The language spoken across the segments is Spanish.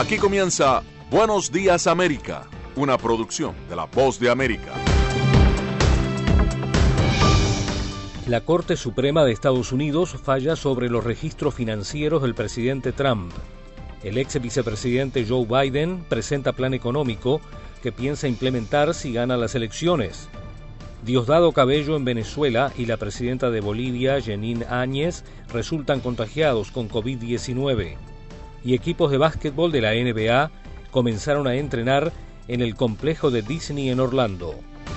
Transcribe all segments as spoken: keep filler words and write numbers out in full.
Aquí comienza Buenos Días América, una producción de La Voz de América. La Corte Suprema de Estados Unidos falla sobre los registros financieros del presidente Trump. El ex vicepresidente Joe Biden presenta plan económico que piensa implementar si gana las elecciones. Diosdado Cabello en Venezuela y la presidenta de Bolivia, Jeanine Áñez, resultan contagiados con covid diecinueve. Y equipos de básquetbol de la N B A comenzaron a entrenar en el complejo de Disney en Orlando.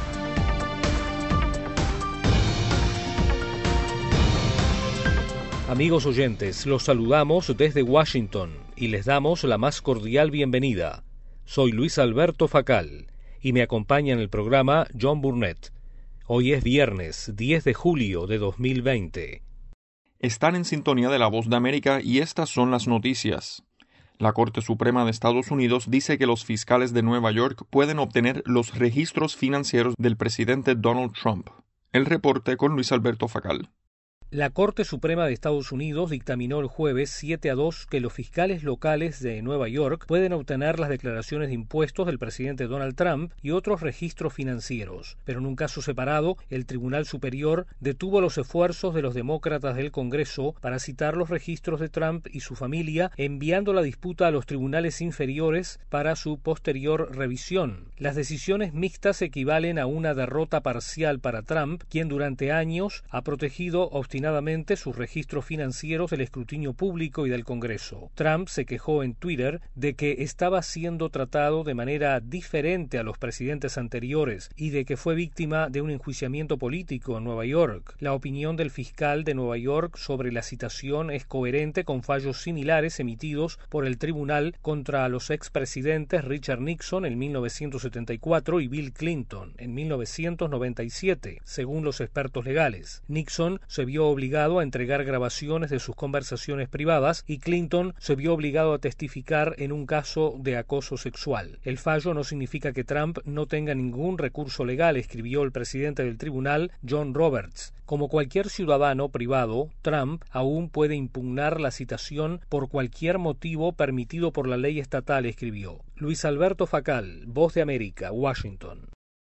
Amigos oyentes, los saludamos desde Washington y les damos la más cordial bienvenida. Soy Luis Alberto Facal y me acompaña en el programa John Burnett. Hoy es viernes diez de julio de dos mil veinte. Están en sintonía de La Voz de América y estas son las noticias. La Corte Suprema de Estados Unidos dice que los fiscales de Nueva York pueden obtener los registros financieros del presidente Donald Trump. El reporte con Luis Alberto Facal. La Corte Suprema de Estados Unidos dictaminó el jueves siete a dos que los fiscales locales de Nueva York pueden obtener las declaraciones de impuestos del presidente Donald Trump y otros registros financieros. Pero en un caso separado, el Tribunal Superior detuvo los esfuerzos de los demócratas del Congreso para citar los registros de Trump y su familia, enviando la disputa a los tribunales inferiores para su posterior revisión. Las decisiones mixtas equivalen a una derrota parcial para Trump, quien durante años ha protegido obstinadamente sus registros financieros del escrutinio público y del Congreso. Trump se quejó en Twitter de que estaba siendo tratado de manera diferente a los presidentes anteriores y de que fue víctima de un enjuiciamiento político en Nueva York. La opinión del fiscal de Nueva York sobre la citación es coherente con fallos similares emitidos por el tribunal contra los expresidentes Richard Nixon en mil novecientos setenta y cuatro y Bill Clinton en mil novecientos noventa y siete, según los expertos legales. Nixon se vio obligado a entregar grabaciones de sus conversaciones privadas y Clinton se vio obligado a testificar en un caso de acoso sexual. El fallo no significa que Trump no tenga ningún recurso legal, escribió el presidente del tribunal, John Roberts. Como cualquier ciudadano privado, Trump aún puede impugnar la citación por cualquier motivo permitido por la ley estatal, escribió. Luis Alberto Facal, Voz de América, Washington.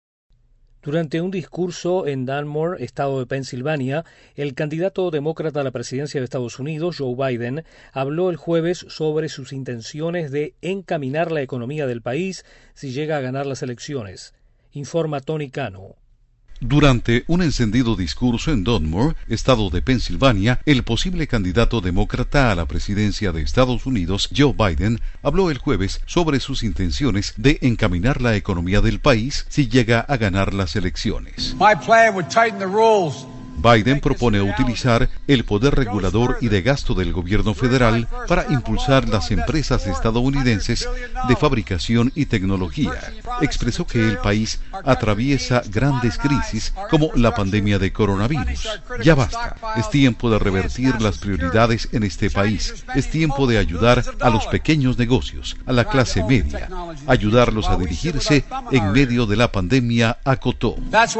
Durante un discurso en Danmore, estado de Pensilvania, el candidato demócrata a la presidencia de Estados Unidos, Joe Biden, habló el jueves sobre sus intenciones de encaminar la economía del país si llega a ganar las elecciones. Informa Tony Cano. Durante un encendido discurso en Danmore, estado de Pensilvania, el posible candidato demócrata a la presidencia de Estados Unidos, Joe Biden, habló el jueves sobre sus intenciones de encaminar la economía del país si llega a ganar las elecciones. My plan would tighten the rules. Biden propone utilizar el poder regulador y de gasto del gobierno federal para impulsar las empresas estadounidenses de fabricación y tecnología. Expresó que el país atraviesa grandes crisis como la pandemia de coronavirus. Ya basta. Es tiempo de revertir las prioridades en este país. Es tiempo de ayudar a los pequeños negocios, a la clase media, ayudarlos a dirigirse en medio de la pandemia, acotó.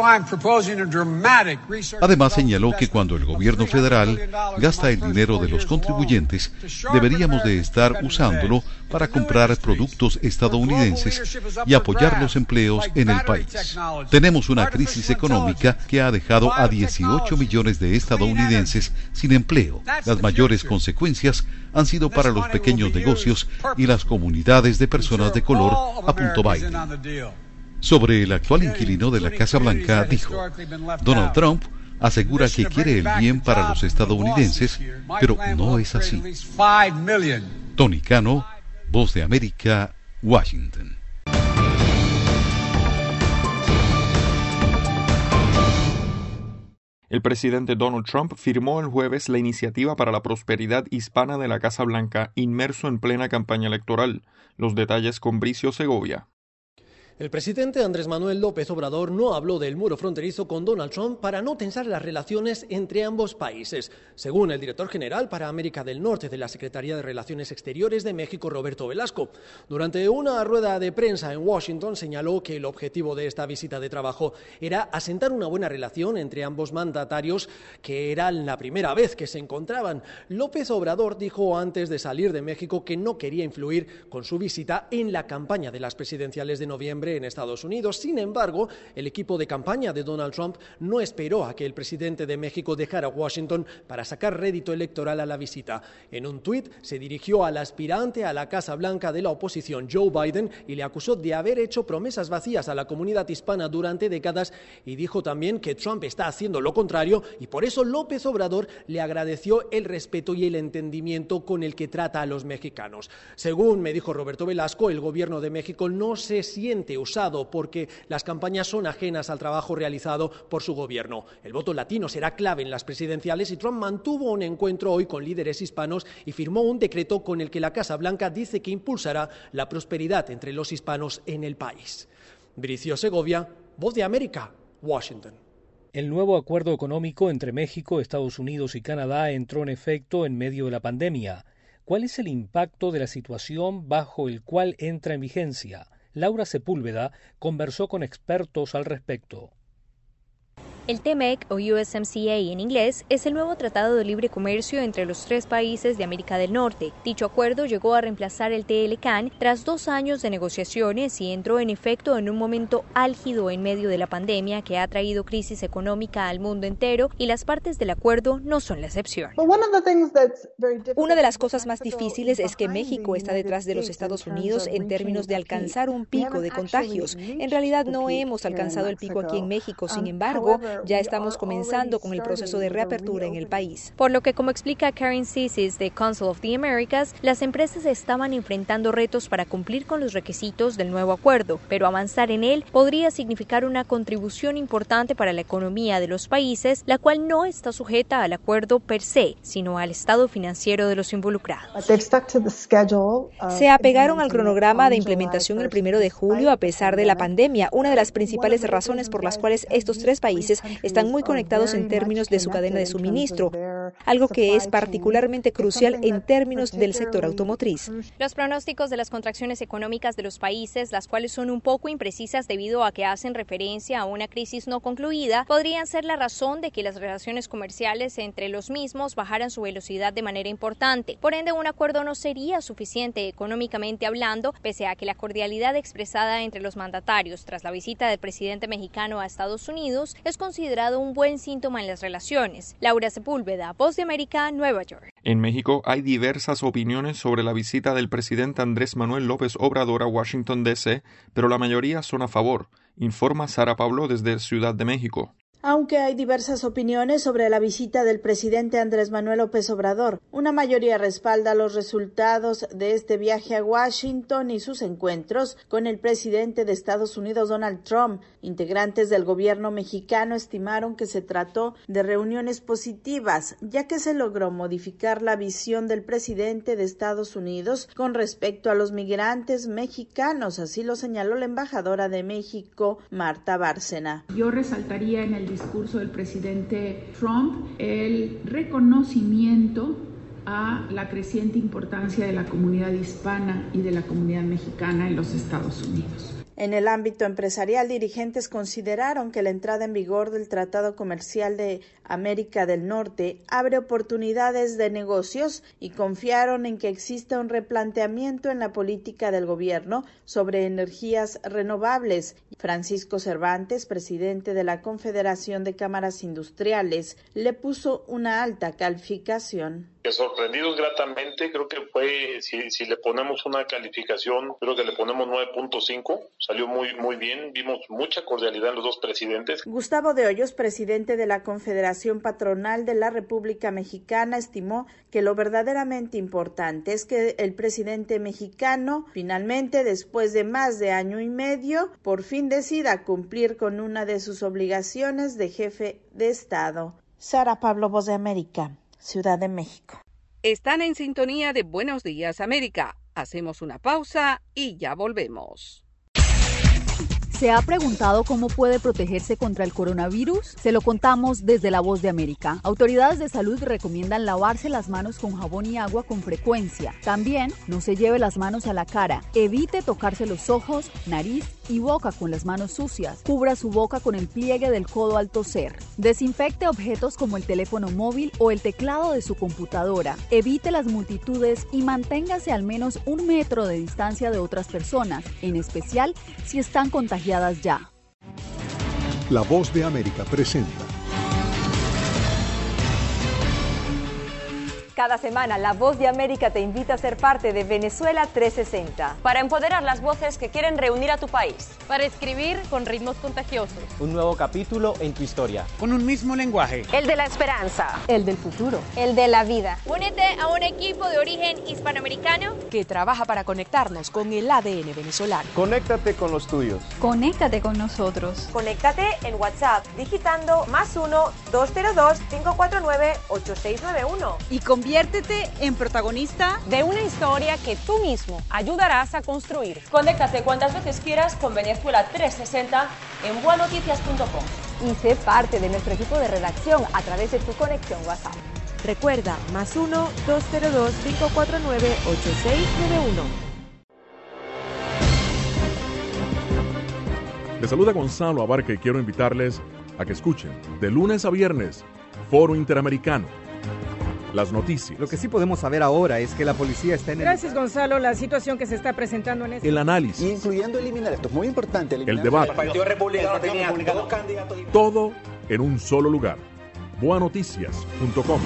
Además, señaló que cuando el gobierno federal gasta el dinero de los contribuyentes, deberíamos de estar usándolo para comprar productos estadounidenses y apoyar los empleos en el país. Tenemos una crisis económica que ha dejado a dieciocho millones de estadounidenses sin empleo. Las mayores consecuencias han sido para los pequeños negocios y las comunidades de personas de color, apuntó Biden. Sobre el actual inquilino de la Casa Blanca, dijo: Donald Trump asegura que quiere el bien para los estadounidenses, pero no es así. Tony Cano, Voz de América, Washington. El presidente Donald Trump firmó el jueves la Iniciativa para la Prosperidad Hispana de la Casa Blanca, inmerso en plena campaña electoral. Los detalles con Bricio Segovia. El presidente Andrés Manuel López Obrador no habló del muro fronterizo con Donald Trump para no tensar las relaciones entre ambos países. Según el director general para América del Norte de la Secretaría de Relaciones Exteriores de México, Roberto Velasco, durante una rueda de prensa en Washington señaló que el objetivo de esta visita de trabajo era asentar una buena relación entre ambos mandatarios, que era la primera vez que se encontraban. López Obrador dijo antes de salir de México que no quería influir con su visita en la campaña de las presidenciales de noviembre en Estados Unidos. Sin embargo, el equipo de campaña de Donald Trump no esperó a que el presidente de México dejara Washington para sacar rédito electoral a la visita. En un tuit se dirigió al aspirante a la Casa Blanca de la oposición, Joe Biden, y le acusó de haber hecho promesas vacías a la comunidad hispana durante décadas, y dijo también que Trump está haciendo lo contrario, y por eso López Obrador le agradeció el respeto y el entendimiento con el que trata a los mexicanos. Según me dijo Roberto Velasco, el gobierno de México no se siente usado porque las campañas son ajenas al trabajo realizado por su gobierno. El voto latino será clave en las presidenciales y Trump mantuvo un encuentro hoy con líderes hispanos y firmó un decreto con el que la Casa Blanca dice que impulsará la prosperidad entre los hispanos en el país. Bricio Segovia, Voz de América, Washington. El nuevo acuerdo económico entre México, Estados Unidos y Canadá entró en efecto en medio de la pandemia. ¿Cuál es el impacto de la situación bajo el cual entra en vigencia? Laura Sepúlveda conversó con expertos al respecto. El T M E C, o U S M C A en inglés, es el nuevo tratado de libre comercio entre los tres países de América del Norte. Dicho acuerdo llegó a reemplazar el T L C A N tras dos años de negociaciones y entró en efecto en un momento álgido en medio de la pandemia que ha traído crisis económica al mundo entero, y las partes del acuerdo no son la excepción. Una de las cosas más difíciles es que México está detrás de los Estados Unidos en términos de alcanzar un pico de contagios. En realidad no hemos alcanzado el pico aquí en México, sin embargo, ya estamos comenzando con el proceso de reapertura en el país. Por lo que, como explica Karen Cisis de Council of the Americas, las empresas estaban enfrentando retos para cumplir con los requisitos del nuevo acuerdo, pero avanzar en él podría significar una contribución importante para la economía de los países, la cual no está sujeta al acuerdo per se, sino al estado financiero de los involucrados. Se apegaron al cronograma de implementación el primero de julio a pesar de la pandemia, una de las principales razones por las cuales estos tres países están muy conectados en términos de su cadena de suministro, algo que es particularmente crucial en términos del sector automotriz. Los pronósticos de las contracciones económicas de los países, las cuales son un poco imprecisas debido a que hacen referencia a una crisis no concluida, podrían ser la razón de que las relaciones comerciales entre los mismos bajaran su velocidad de manera importante. Por ende, un acuerdo no sería suficiente económicamente hablando, pese a que la cordialidad expresada entre los mandatarios tras la visita del presidente mexicano a Estados Unidos es considerada considerado un buen síntoma en las relaciones. Laura Sepúlveda, Voz de América, Nueva York. En México hay diversas opiniones sobre la visita del presidente Andrés Manuel López Obrador a Washington, D C, pero la mayoría son a favor, informa Sara Pablo desde Ciudad de México. Aunque hay diversas opiniones sobre la visita del presidente Andrés Manuel López Obrador, una mayoría respalda los resultados de este viaje a Washington y sus encuentros con el presidente de Estados Unidos, Donald Trump. Integrantes del gobierno mexicano estimaron que se trató de reuniones positivas, ya que se logró modificar la visión del presidente de Estados Unidos con respecto a los migrantes mexicanos, así lo señaló la embajadora de México, Marta Bárcena. Yo resaltaría en el discurso del presidente Trump el reconocimiento a la creciente importancia de la comunidad hispana y de la comunidad mexicana en los Estados Unidos. En el ámbito empresarial, dirigentes consideraron que la entrada en vigor del Tratado Comercial de América del Norte abre oportunidades de negocios y confiaron en que exista un replanteamiento en la política del gobierno sobre energías renovables. Francisco Cervantes, presidente de la Confederación de Cámaras Industriales, le puso una alta calificación. Sorprendidos gratamente, creo que fue, si, si le ponemos una calificación, creo que le ponemos nueve punto cinco, salió muy, muy bien, vimos mucha cordialidad en los dos presidentes. Gustavo de Hoyos, presidente de la Confederación Patronal de la República Mexicana, estimó que lo verdaderamente importante es que el presidente mexicano, finalmente, después de más de año y medio, por fin decida cumplir con una de sus obligaciones de jefe de Estado. Sara Pablo, Voz de América, Ciudad de México. Están en sintonía de Buenos Días América. Hacemos una pausa y ya volvemos. ¿Se ha preguntado cómo puede protegerse contra el coronavirus? Se lo contamos desde La Voz de América. Autoridades de salud recomiendan lavarse las manos con jabón y agua con frecuencia. También no se lleve las manos a la cara. Evite tocarse los ojos, nariz y boca con las manos sucias. Cubra su boca con el pliegue del codo al toser. Desinfecte objetos como el teléfono móvil o el teclado de su computadora. Evite las multitudes y manténgase al menos un metro de distancia de otras personas, en especial si están contagiadas ya. La Voz de América presenta. Cada semana, La Voz de América te invita a ser parte de Venezuela trescientos sesenta. Para empoderar las voces que quieren reunir a tu país. Para escribir con ritmos contagiosos. Un nuevo capítulo en tu historia. Con un mismo lenguaje. El de la esperanza. El del futuro. El de la vida. Únete a un equipo de origen hispanoamericano que trabaja para conectarnos con el A D N venezolano. Conéctate con los tuyos. Conéctate con nosotros. Conéctate en WhatsApp digitando más uno, dos cero dos, cinco cuatro nueve, ocho seis nueve uno. Y conviértete en protagonista de una historia que tú mismo ayudarás a construir. Conéctate cuantas veces quieras con Venezuela trescientos sesenta en buenoticias punto com. Y sé parte de nuestro equipo de redacción a través de tu conexión WhatsApp. Recuerda, más uno, dos cero dos, cinco cuatro nueve, ocho seis nueve uno. Les saluda Gonzalo Abarca y quiero invitarles a que escuchen de lunes a viernes Foro Interamericano. Las noticias. Lo que sí podemos saber ahora es que la policía está en el... Gracias, Gonzalo. La situación que se está presentando en este... El análisis. Incluyendo eliminar, esto es muy importante. El debate. El Partido Republicano tenía dos candidatos. Todo en un solo lugar. buenoticias punto com.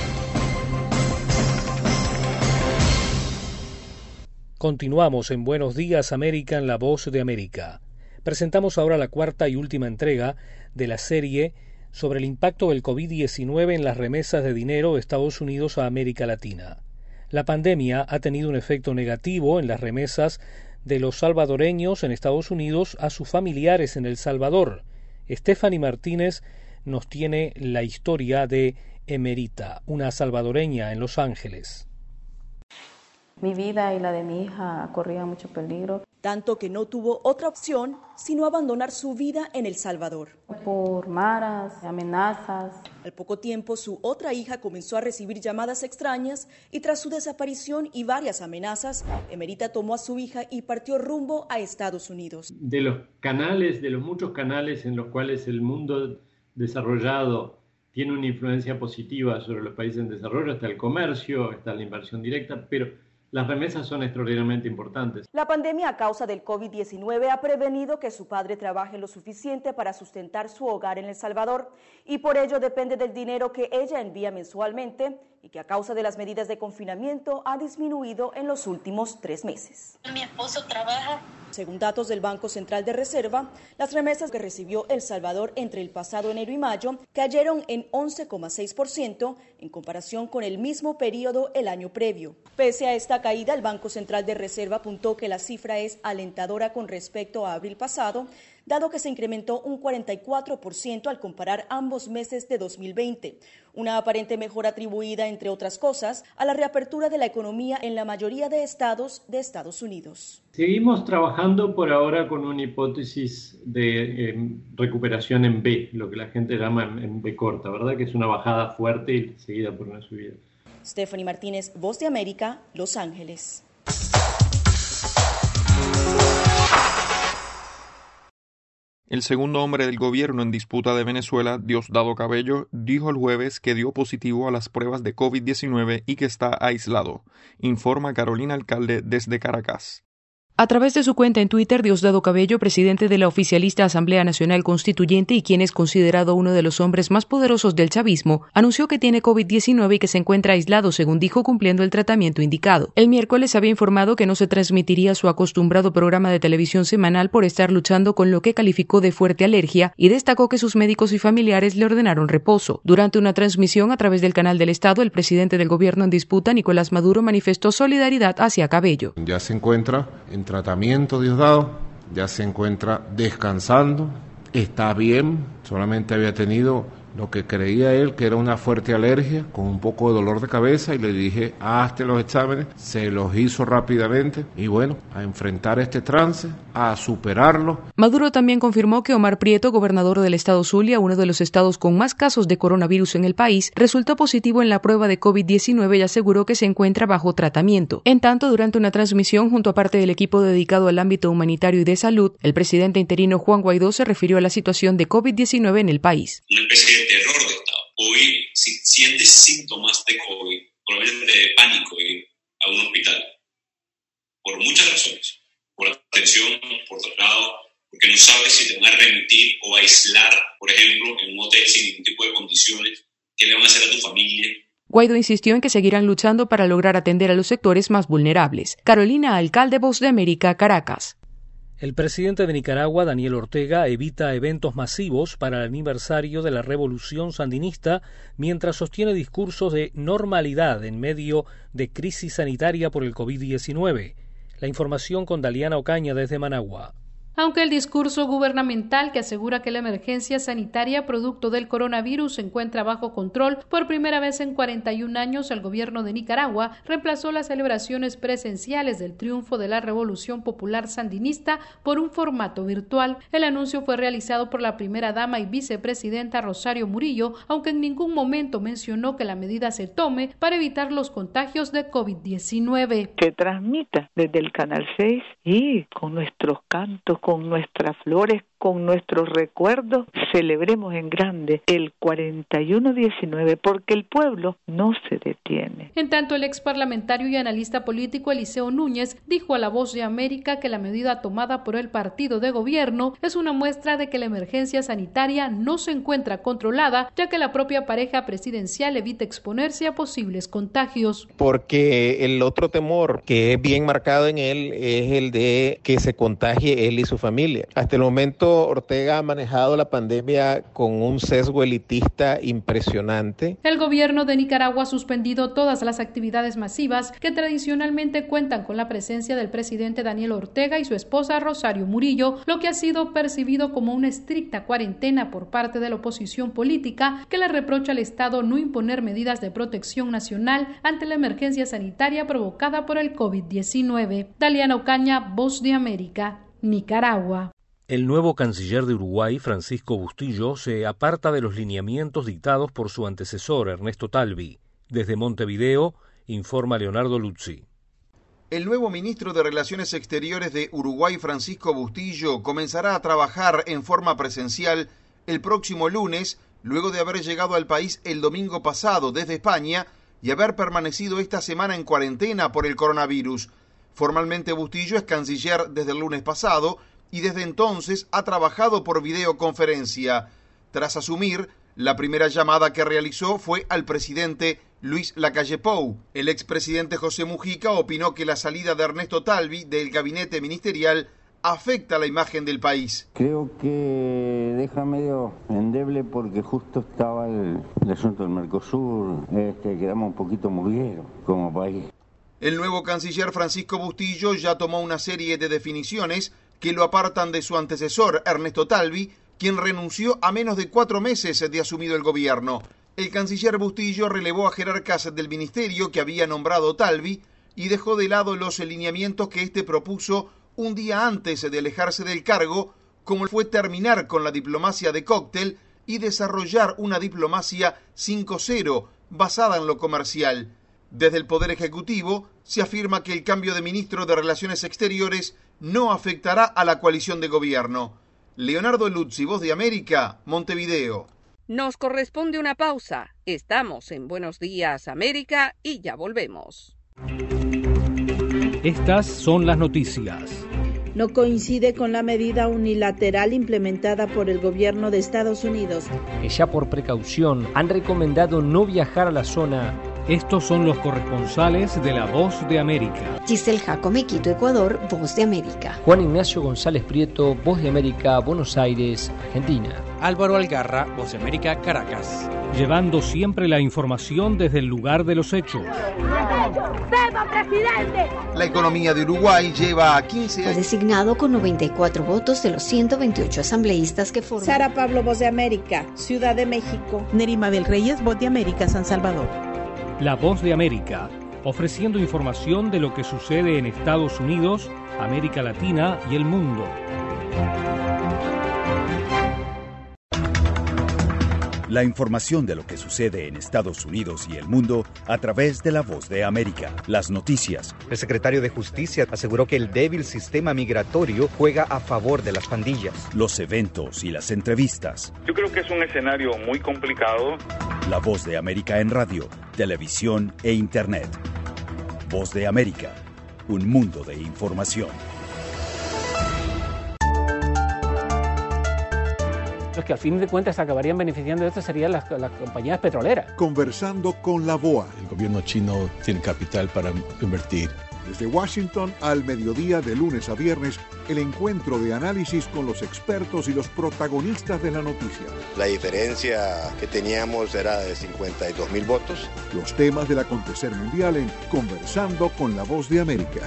Continuamos en Buenos Días América en La Voz de América. Presentamos ahora la cuarta y última entrega de la serie sobre el impacto del COVID diecinueve en las remesas de dinero de Estados Unidos a América Latina. La pandemia ha tenido un efecto negativo en las remesas de los salvadoreños en Estados Unidos a sus familiares en El Salvador. Stephanie Martínez nos tiene la historia de Emerita, una salvadoreña en Los Ángeles. Mi vida y la de mi hija corrían mucho peligro. Tanto que no tuvo otra opción sino abandonar su vida en El Salvador. Por maras, amenazas. Al poco tiempo, su otra hija comenzó a recibir llamadas extrañas y tras su desaparición y varias amenazas, Emerita tomó a su hija y partió rumbo a Estados Unidos. De los canales, de los muchos canales en los cuales el mundo desarrollado tiene una influencia positiva sobre los países en desarrollo, está el comercio, está la inversión directa, pero las remesas son extraordinariamente importantes. La pandemia a causa del COVID diecinueve ha prevenido que su padre trabaje lo suficiente para sustentar su hogar en El Salvador y por ello depende del dinero que ella envía mensualmente y que a causa de las medidas de confinamiento ha disminuido en los últimos tres meses. Mi esposo trabaja. Según datos del Banco Central de Reserva, las remesas que recibió El Salvador entre el pasado enero y mayo cayeron en once coma seis por ciento en comparación con el mismo periodo el año previo. Pese a esta caída, el Banco Central de Reserva apuntó que la cifra es alentadora con respecto a abril pasado, dado que se incrementó un cuarenta y cuatro por ciento al comparar ambos meses de dos mil veinte. Una aparente mejora atribuida, entre otras cosas, a la reapertura de la economía en la mayoría de estados de Estados Unidos. Seguimos trabajando por ahora con una hipótesis de eh, recuperación en B, lo que la gente llama en, en B corta, ¿verdad? Que es una bajada fuerte y seguida por una subida. Stephanie Martínez, Voz de América, Los Ángeles. El segundo hombre del gobierno en disputa de Venezuela, Diosdado Cabello, dijo el jueves que dio positivo a las pruebas de COVID diecinueve y que está aislado, informa Carolina Alcalde desde Caracas. A través de su cuenta en Twitter, Diosdado Cabello, presidente de la oficialista Asamblea Nacional Constituyente y quien es considerado uno de los hombres más poderosos del chavismo, anunció que tiene COVID diecinueve y que se encuentra aislado, según dijo, cumpliendo el tratamiento indicado. El miércoles había informado que no se transmitiría su acostumbrado programa de televisión semanal por estar luchando con lo que calificó de fuerte alergia y destacó que sus médicos y familiares le ordenaron reposo. Durante una transmisión a través del canal del Estado, el presidente del gobierno en disputa, Nicolás Maduro, manifestó solidaridad hacia Cabello. Ya se encuentra en tratamiento, Diosdado, ya se encuentra descansando, está bien, solamente había tenido lo que creía él que era una fuerte alergia, con un poco de dolor de cabeza, y le dije, hazte los exámenes, se los hizo rápidamente, y bueno, a enfrentar este trance, a superarlo. Maduro también confirmó que Omar Prieto, gobernador del estado Zulia, uno de los estados con más casos de coronavirus en el país, resultó positivo en la prueba de COVID diecinueve y aseguró que se encuentra bajo tratamiento. En tanto, durante una transmisión junto a parte del equipo dedicado al ámbito humanitario y de salud, el presidente interino Juan Guaidó se refirió a la situación de COVID diecinueve en el país. Una especie de terror de estado. Hoy, si sientes síntomas de COVID, probablemente de pánico ir a un hospital, por muchas razones, por atención, por traslado, porque no sabes si te van a remitir o aislar, por ejemplo, en un hotel sin ningún tipo de condiciones, qué le van a hacer a tu familia. Guaidó insistió en que seguirán luchando para lograr atender a los sectores más vulnerables. Carolina Alcalde, Voz de América, Caracas. El presidente de Nicaragua, Daniel Ortega, evita eventos masivos para el aniversario de la revolución sandinista mientras sostiene discursos de normalidad en medio de crisis sanitaria por el COVID diecinueve. La información con Daliana Ocaña desde Managua. Aunque el discurso gubernamental que asegura que la emergencia sanitaria producto del coronavirus se encuentra bajo control, por primera vez en cuarenta y un años el gobierno de Nicaragua reemplazó las celebraciones presenciales del triunfo de la Revolución Popular Sandinista por un formato virtual. El anuncio fue realizado por la primera dama y vicepresidenta Rosario Murillo, aunque en ningún momento mencionó que la medida se tome para evitar los contagios de COVID diecinueve. Se transmita desde el Canal seis y con nuestros cantos, con nuestras flores, con nuestros recuerdos, celebremos en grande el cuarenta y uno diecinueve, porque el pueblo no se detiene. En tanto, el ex parlamentario y analista político Eliseo Núñez dijo a La Voz de América que la medida tomada por el partido de gobierno es una muestra de que la emergencia sanitaria no se encuentra controlada, ya que la propia pareja presidencial evita exponerse a posibles contagios. Porque el otro temor que es bien marcado en él es el de que se contagie él y su familia. Hasta el momento Ortega ha manejado la pandemia con un sesgo elitista impresionante. El gobierno de Nicaragua ha suspendido todas las actividades masivas que tradicionalmente cuentan con la presencia del presidente Daniel Ortega y su esposa Rosario Murillo, lo que ha sido percibido como una estricta cuarentena por parte de la oposición política, que le reprocha al Estado no imponer medidas de protección nacional ante la emergencia sanitaria provocada por el COVID diecinueve. Daliana Ocaña, Voz de América, Nicaragua. El nuevo canciller de Uruguay, Francisco Bustillo, se aparta de los lineamientos dictados por su antecesor, Ernesto Talvi. Desde Montevideo, informa Leonardo Luzzi. El nuevo ministro de Relaciones Exteriores de Uruguay, Francisco Bustillo, comenzará a trabajar en forma presencial el próximo lunes, luego de haber llegado al país el domingo pasado desde España y haber permanecido esta semana en cuarentena por el coronavirus. Formalmente Bustillo es canciller desde el lunes pasado y desde entonces ha trabajado por videoconferencia. Tras asumir, la primera llamada que realizó fue al presidente Luis Lacalle Pou. El expresidente José Mujica opinó que la salida de Ernesto Talvi del gabinete ministerial afecta la imagen del país. Creo que deja medio endeble porque justo estaba el, el asunto del Mercosur, este, quedamos un poquito murgueros como país. El nuevo canciller Francisco Bustillo ya tomó una serie de definiciones que lo apartan de su antecesor, Ernesto Talvi, quien renunció a menos de cuatro meses de asumido el gobierno. El canciller Bustillo relevó a jerarcas del ministerio que había nombrado Talvi y dejó de lado los lineamientos que éste propuso un día antes de alejarse del cargo, como fue terminar con la diplomacia de cóctel y desarrollar una diplomacia cinco cero basada en lo comercial. Desde el Poder Ejecutivo se afirma que el cambio de ministro de Relaciones Exteriores no afectará a la coalición de gobierno. Leonardo Luzzi, Voz de América, Montevideo. Nos corresponde una pausa. Estamos en Buenos Días América y ya volvemos. Estas son las noticias. No coincide con la medida unilateral implementada por el gobierno de Estados Unidos. Que ya por precaución han recomendado no viajar a la zona Estos son los corresponsales de La Voz de América. Giselle Jacome, Quito, Ecuador, Voz de América. Juan Ignacio González Prieto, Voz de América, Buenos Aires, Argentina. Álvaro Algarra, Voz de América, Caracas. Llevando siempre la información desde el lugar de los hechos. ¡Viva, presidente! La economía de Uruguay lleva quince años. Fue designado con noventa y cuatro votos de los ciento veintiocho asambleístas que forman. Sara Pablo, Voz de América, Ciudad de México. Nerima Bel Reyes, Voz de América, San Salvador. La Voz de América, ofreciendo información de lo que sucede en Estados Unidos, América Latina y el mundo. La información de lo que sucede en Estados Unidos y el mundo a través de La Voz de América. Las noticias. El secretario de Justicia aseguró que el débil sistema migratorio juega a favor de las pandillas. Los eventos y las entrevistas. Yo creo que es un escenario muy complicado. La Voz de América en radio, televisión e internet. Voz de América, un mundo de información. Los que al fin de cuentas acabarían beneficiando de esto serían las, las compañías petroleras. Conversando con la B O A. El gobierno chino tiene capital para invertir. Desde Washington al mediodía de lunes a viernes, el encuentro de análisis con los expertos y los protagonistas de la noticia. La diferencia que teníamos era de cincuenta y dos mil votos. Los temas del acontecer mundial en Conversando con la Voz de América.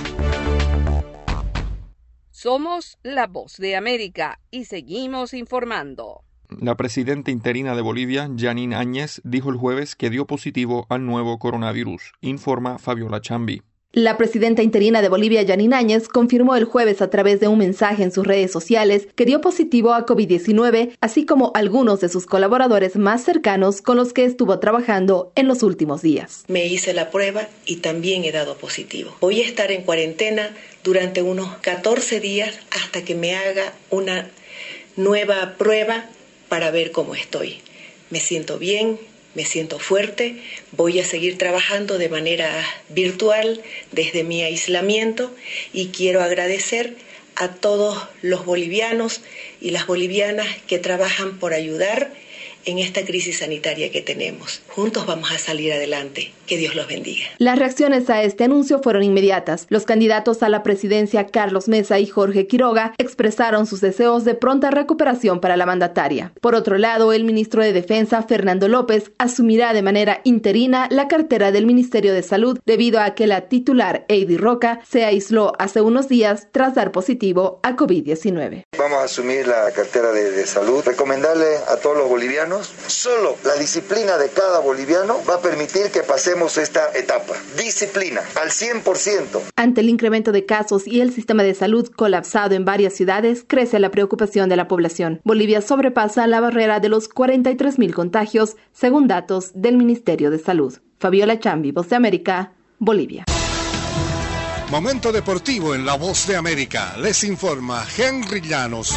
Somos La Voz de América y seguimos informando. La presidenta interina de Bolivia, Janine Áñez, dijo el jueves que dio positivo al nuevo coronavirus, informa Fabiola Chambi. La presidenta interina de Bolivia, Janine Áñez, confirmó el jueves a través de un mensaje en sus redes sociales que dio positivo a COVID diecinueve, así como algunos de sus colaboradores más cercanos con los que estuvo trabajando en los últimos días. Me hice la prueba y también he dado positivo. Voy a estar en cuarentena durante unos catorce días hasta que me haga una nueva prueba para ver cómo estoy. Me siento bien. Me siento fuerte, voy a seguir trabajando de manera virtual desde mi aislamiento y quiero agradecer a todos los bolivianos y las bolivianas que trabajan por ayudar en esta crisis sanitaria que tenemos. Juntos vamos a salir adelante. Que Dios los bendiga. Las reacciones a este anuncio fueron inmediatas. Los candidatos a la presidencia Carlos Mesa y Jorge Quiroga expresaron sus deseos de pronta recuperación para la mandataria. Por otro lado, el ministro de Defensa, Fernando López, asumirá de manera interina la cartera del Ministerio de Salud debido a que la titular, Eidy Roca, se aisló hace unos días tras dar positivo a COVID diecinueve. Vamos a asumir la cartera de, de salud. Recomendarle a todos los bolivianos, solo la disciplina de cada boliviano va a permitir que pasemos esta etapa. Disciplina, al cien por ciento. Ante el incremento de casos y el sistema de salud colapsado en varias ciudades, crece la preocupación de la población. Bolivia sobrepasa la barrera de los cuarenta y tres mil contagios, según datos del Ministerio de Salud. Fabiola Chambi, Voz de América, Bolivia. Momento deportivo en La Voz de América. Les informa Henry Llanos.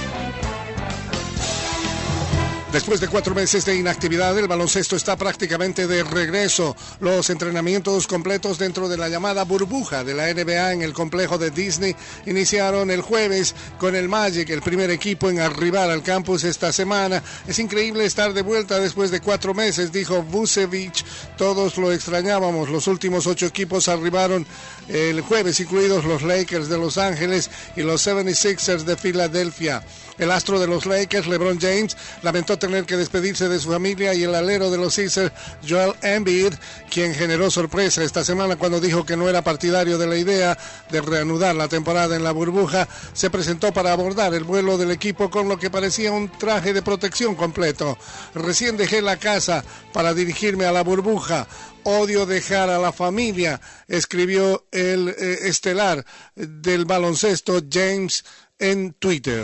Después de cuatro meses de inactividad, el baloncesto está prácticamente de regreso. Los entrenamientos completos dentro de la llamada burbuja de la N B A en el complejo de Disney iniciaron el jueves con el Magic, el primer equipo en arribar al campus esta semana. Es increíble estar de vuelta después de cuatro meses, dijo Vucevic. Todos lo extrañábamos. Los últimos ocho equipos arribaron el jueves, incluidos los Lakers de Los Ángeles y los setenta y seis ers de Filadelfia. El astro de los Lakers, LeBron James, lamentó tener que despedirse de su familia, y el alero de los Sixers, Joel Embiid, quien generó sorpresa esta semana cuando dijo que no era partidario de la idea de reanudar la temporada en la burbuja, se presentó para abordar el vuelo del equipo con lo que parecía un traje de protección completo. Recién dejé la casa para dirigirme a la burbuja. Odio dejar a la familia, escribió el eh, estelar del baloncesto James en Twitter.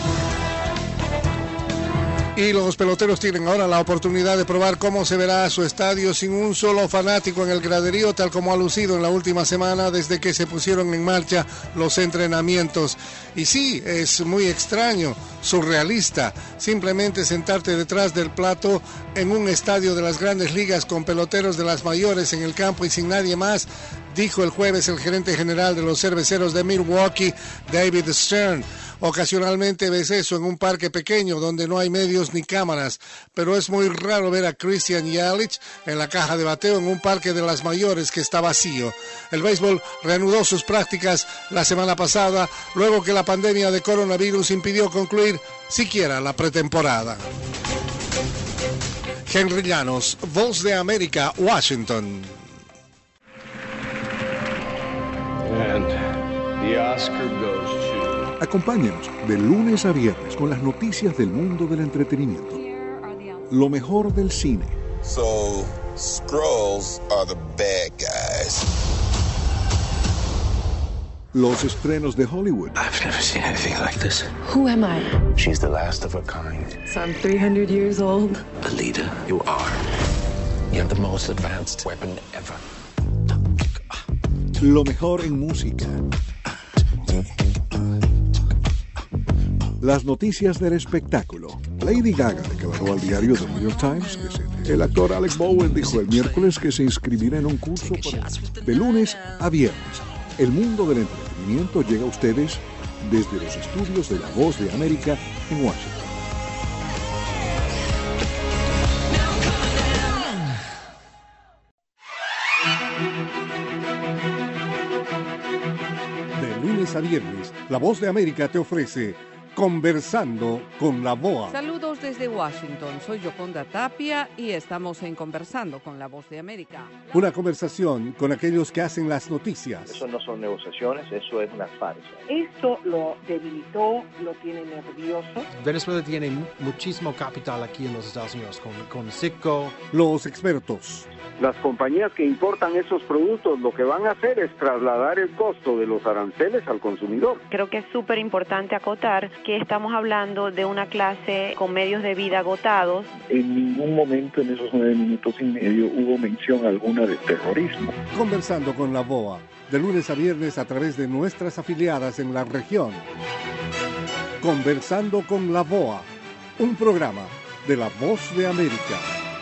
Y los peloteros tienen ahora la oportunidad de probar cómo se verá su estadio sin un solo fanático en el graderío, tal como ha lucido en la última semana desde que se pusieron en marcha los entrenamientos. Y sí, es muy extraño, surrealista, simplemente sentarte detrás del plato en un estadio de las Grandes Ligas con peloteros de las mayores en el campo y sin nadie más, dijo el jueves el gerente general de los Cerveceros de Milwaukee, David Stern. Ocasionalmente ves eso en un parque pequeño donde no hay medios ni cámaras, pero es muy raro ver a Christian Yelich en la caja de bateo en un parque de las mayores que está vacío. El béisbol reanudó sus prácticas la semana pasada, luego que la pandemia de coronavirus impidió concluir siquiera la pretemporada. Henry Llanos, Voz de América, Washington. And the Oscar goes to... Acompáñenos de lunes a viernes con las noticias del mundo del entretenimiento. Lo mejor del cine. So, Skrulls are the bad guys. Los estrenos de Hollywood. I've never seen anything like this. Who am I? She's the last of her kind. So I'm three hundred years old. A leader, you are. You have the most advanced weapon ever. Lo mejor en música. Las noticias del espectáculo. Lady Gaga declaró al diario The New York Times que se... El actor Alec Bowen dijo el miércoles que se inscribirá en un curso para... de lunes a viernes. El mundo del entretenimiento llega a ustedes desde los estudios de La Voz de América en Washington. De lunes a viernes, La Voz de América te ofrece Conversando con la B O A. Saludos desde Washington, soy Yoconda Tapia y estamos en Conversando con la Voz de América. Una conversación con aquellos que hacen las noticias. Eso no son negociaciones, eso es una farsa. Esto lo debilitó, lo tiene nervioso. Venezuela tiene muchísimo capital aquí en los Estados Unidos, con, con Citgo. Los expertos. Las compañías que importan esos productos lo que van a hacer es trasladar el costo de los aranceles al consumidor. Creo que es súper importante acotar que estamos hablando de una clase con medios de vida agotados. En ningún momento en esos nueve minutos y medio hubo mención alguna de terrorismo. Conversando con la B O A, de lunes a viernes a través de nuestras afiliadas en la región. Conversando con la B O A, un programa de La Voz de América.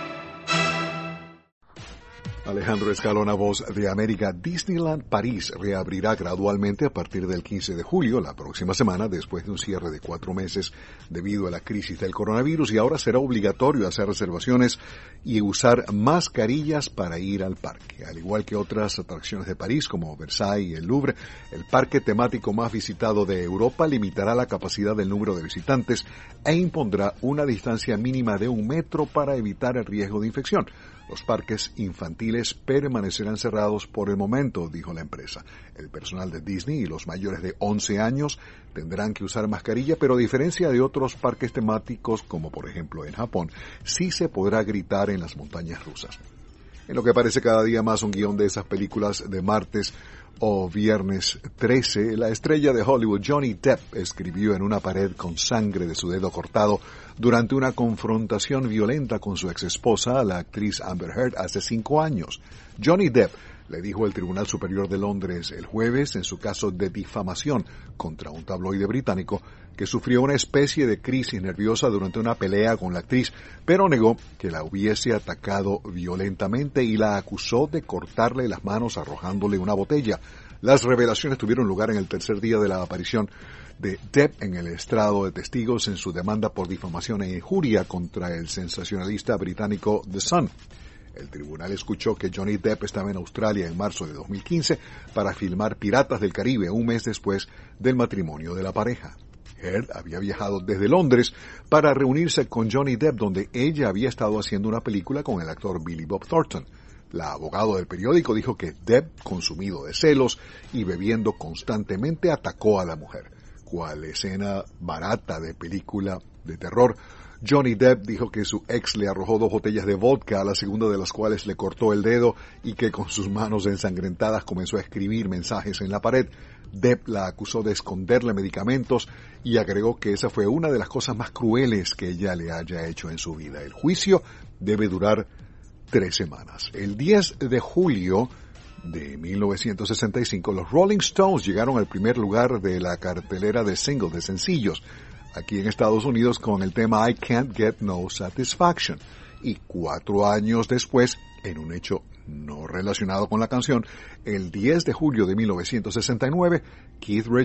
Alejandro Escalona, Voz de América. Disneyland París reabrirá gradualmente a partir del quince de julio, la próxima semana, después de un cierre de cuatro meses debido a la crisis del coronavirus, y ahora será obligatorio hacer reservaciones y usar mascarillas para ir al parque. Al igual que otras atracciones de París, como Versailles y el Louvre, el parque temático más visitado de Europa limitará la capacidad del número de visitantes e impondrá una distancia mínima de un metro para evitar el riesgo de infección. Los parques infantiles permanecerán cerrados por el momento, dijo la empresa. El personal de Disney y los mayores de once años tendrán que usar mascarilla, pero a diferencia de otros parques temáticos, como por ejemplo en Japón, sí se podrá gritar en las montañas rusas. En lo que parece cada día más un guión de esas películas de martes o viernes trece, la estrella de Hollywood Johnny Depp escribió en una pared con sangre de su dedo cortado durante una confrontación violenta con su exesposa, la actriz Amber Heard, hace cinco años. Johnny Depp le dijo el Tribunal Superior de Londres el jueves, en su caso de difamación contra un tabloide británico, que sufrió una especie de crisis nerviosa durante una pelea con la actriz, pero negó que la hubiese atacado violentamente y la acusó de cortarle las manos arrojándole una botella. Las revelaciones tuvieron lugar en el tercer día de la aparición de Depp en el estrado de testigos en su demanda por difamación e injuria contra el sensacionalista británico The Sun. El tribunal escuchó que Johnny Depp estaba en Australia en marzo de dos mil quince para filmar Piratas del Caribe, un mes después del matrimonio de la pareja. Heard había viajado desde Londres para reunirse con Johnny Depp, donde ella había estado haciendo una película con el actor Billy Bob Thornton. La abogada del periódico dijo que Depp, consumido de celos y bebiendo constantemente, atacó a la mujer. Cual escena barata de película de terror, Johnny Depp dijo que su ex le arrojó dos botellas de vodka, a la segunda de las cuales le cortó el dedo, y que con sus manos ensangrentadas comenzó a escribir mensajes en la pared. Depp la acusó de esconderle medicamentos y agregó que esa fue una de las cosas más crueles que ella le haya hecho en su vida. El juicio debe durar tres semanas. El diez de julio de mil novecientos sesenta y cinco, los Rolling Stones llegaron al primer lugar de la cartelera de singles, de sencillos, aquí en Estados Unidos con el tema I Can't Get No Satisfaction. Y cuatro años después, en un hecho no relacionado con la canción, el diez de julio de mil novecientos sesenta y nueve, Keith Richards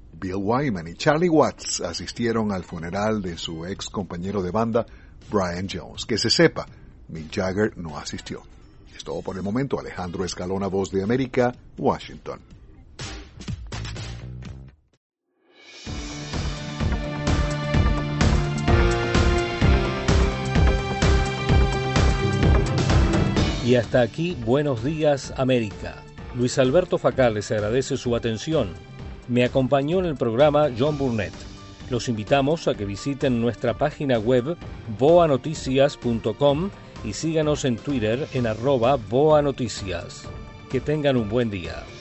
Bill Wyman y Charlie Watts asistieron al funeral de su ex compañero de banda, Brian Jones. Que se sepa, Mick Jagger no asistió. Es todo por el momento. Alejandro Escalona, Voz de América, Washington. Y hasta aquí, Buenos Días, América. Luis Alberto Facal les agradece su atención. Me acompañó en el programa John Burnett. Los invitamos a que visiten nuestra página web boa noticias punto com y síganos en Twitter en arroba boanoticias. Que tengan un buen día.